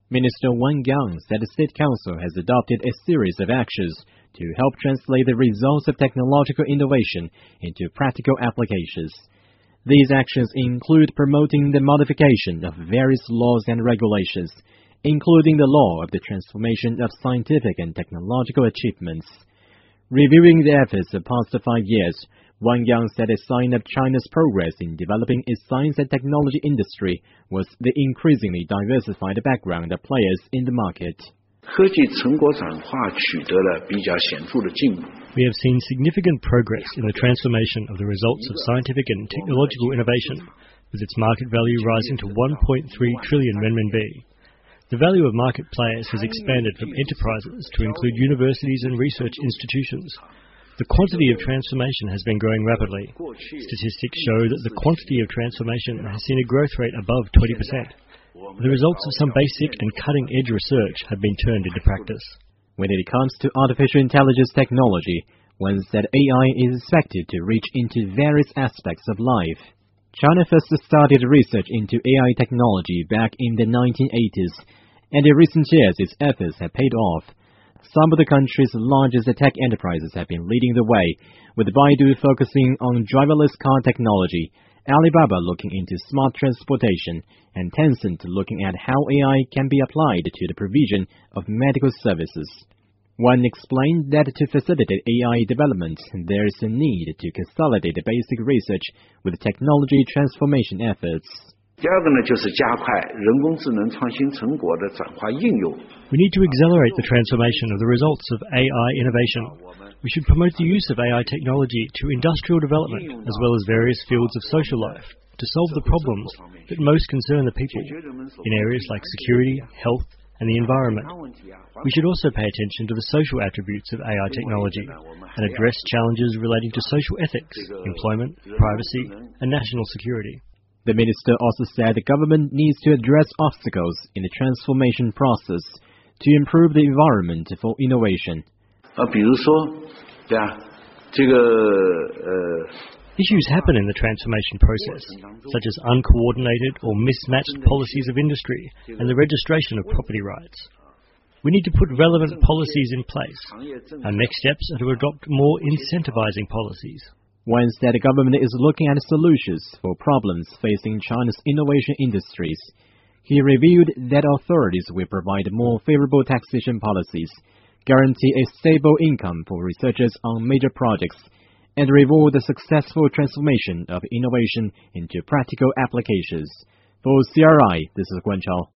Minister Wang Yang said the State Council has adopted a series of actions to help translate the results of technological innovation into practical applications. These actions include promoting the modification of various laws and regulations, including the law of the transformation of scientific and technological achievements. Reviewing the efforts of past 5 years, Wang Yang said a sign of China's progress in developing its science and technology industry was the increasingly diversified background of players in the market. We have seen significant progress in the transformation of the results of scientific and technological innovation, with its market value rising to 1.3 trillion renminbi. The value of market players has expanded from enterprises to include universities and research institutions. The quantity of transformation has been growing rapidly. Statistics show that the quantity of transformation has seen a growth rate above 20%. The results of some basic and cutting-edge research have been turned into practice. When it comes to artificial intelligence technology, one said AI is expected to reach into various aspects of life. China first started research into AI technology back in the 1980s, and in recent years its efforts have paid off. Some of the country's largest tech enterprises have been leading the way, with Baidu focusing on driverless car technology, Alibaba looking into smart transportation, and Tencent looking at how AI can be applied to the provision of medical services. One explained that to facilitate AI development, there is a need to consolidate basic research with technology transformation efforts. We need to accelerate the transformation of the results of AI innovation. We should promote the use of AI technology to industrial development, as well as various fields of social life, to solve the problems that most concern the people, in areas like security, health, and the environment. We should also pay attention to the social attributes of AI technology and address challenges relating to social ethics, employment, privacy, and national security. The minister also said the government needs to address obstacles in the transformation process to improve the environment for innovation. Issues happen in the transformation process, such as uncoordinated or mismatched policies of industry and the registration of property rights. We need to put relevant policies in place. Our next steps are to adopt more incentivizing policies. Once that the government is looking at solutions for problems facing China's innovation industries, he revealed that authorities will provide more favorable taxation policies, guarantee a stable income for researchers on major projects, and reward the successful transformation of innovation into practical applications. For CRI, this is Guan Chao.